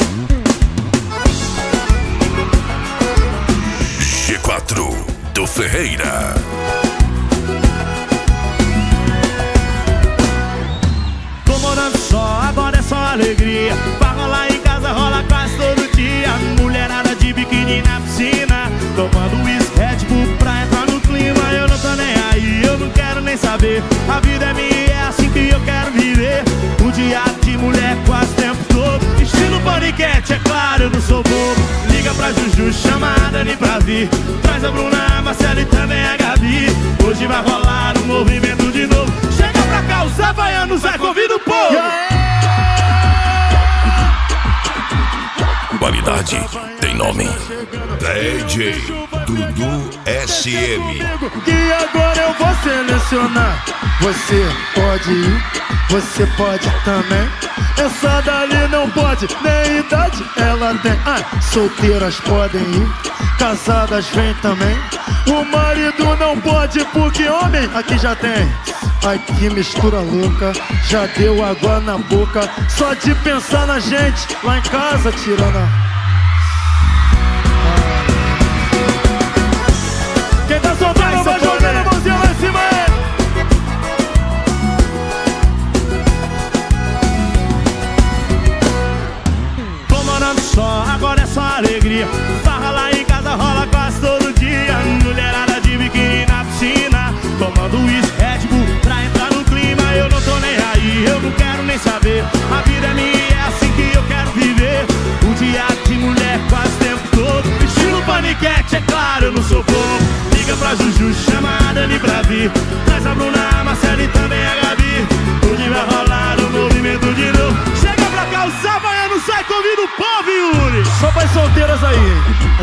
G4 do Ferreira. Tô morando só, agora é só alegria. Pra rolar em casa, rola quase todo dia. Mulherada de biquíni na piscina, tomando uísque, Red Bull pra entrar no clima. Eu não tô nem aí, eu não quero nem saber. A vida é minha e é assim que eu quero viver. O dia de mulher quase o tempo todo. Estilo paniquete, é claro, eu não sou bobo. Liga pra Juju, chama a Dani pra vir. Traz a Bruna, a Marcela e também a Gabi. Hoje vai rolar um movimento de novo. Chega pra cá, os havaianos, vai, convida o povo. Qualidade tem nome. DJ Dudu SM. Que agora eu vou selecionar. Você pode ir, você pode também. Essa dali não pode, nem idade ela tem. Solteiras podem ir, casadas vem também. O marido não pode porque homem aqui já tem. Ai que mistura louca, já deu água na boca. Só de pensar na gente lá em casa tirando a... Quem tá soltando vai jogando a mãozinha lá em cima aí. Tô morando só, agora é só alegria. Farra lá em casa, rola quase todo dia. Mulherada de biquíni na piscina, tomando uísque, Red Bull pra entrar no clima. Eu não tô nem aí, eu não quero nem saber. A vida é minha e é assim que eu quero viver. O dia de mulher quase o tempo todo. Estilo paniquete, é claro, eu não sou bobo. Liga pra Juju, chama a Dani pra vir. Traz a Bruna, a Marcela e também a Gabi. Hoje vai rolar um movimento de novo. Chega pra cá, o havaianos, sai, convida o povo, Yuri. Só para as solteiras aí.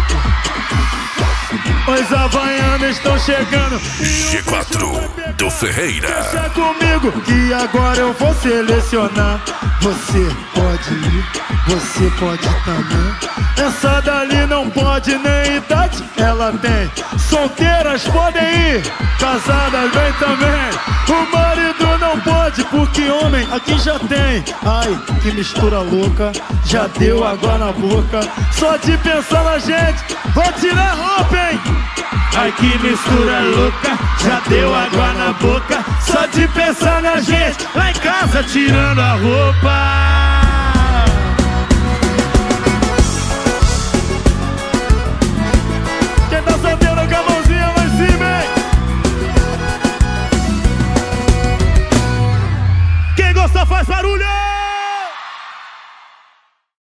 Os havaianos estão chegando. G4 do Ferreira. Deixa comigo que agora eu vou selecionar. Você pode ir, você pode também. Essa dali não pode, nem idade ela tem. Solteiras podem ir, casadas vem também. O marido não pode porque homem aqui já tem. Ai, que mistura louca, já deu água na boca. Só de pensar na gente, vou tirar a roupa, hein? Ai que mistura louca, já deu água na boca. Só de pensar na gente, lá em casa tirando a roupa.